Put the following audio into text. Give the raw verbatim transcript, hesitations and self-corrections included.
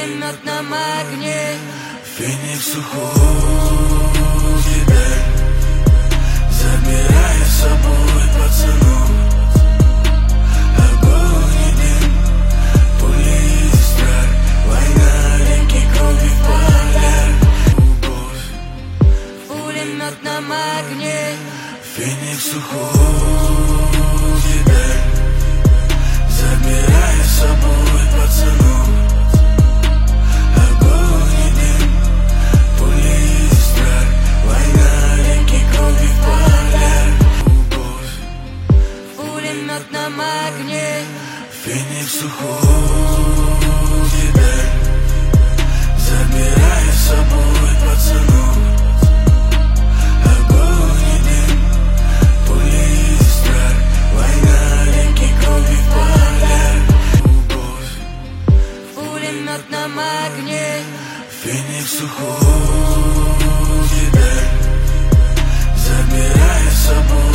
пулеметном огне. Феникс уходит вдаль, забирая с собой пацанов. Огонь и дым, пули и страх, война, реки, крови в полях. Любовь В пулеметном огне. Феникс уходит вдаль, забирая с собой пацанов. Огонь и дым, пули и страх, война, реки, крови в полях. Любовь В пулеметном огне. Феникс уходит вдаль, забирая с собой пацанов. Огонь и дым, пули и страх, война, реки, крови в полях. Любовь В пулеметном огне. Феникс уходит вдаль, забирая с собой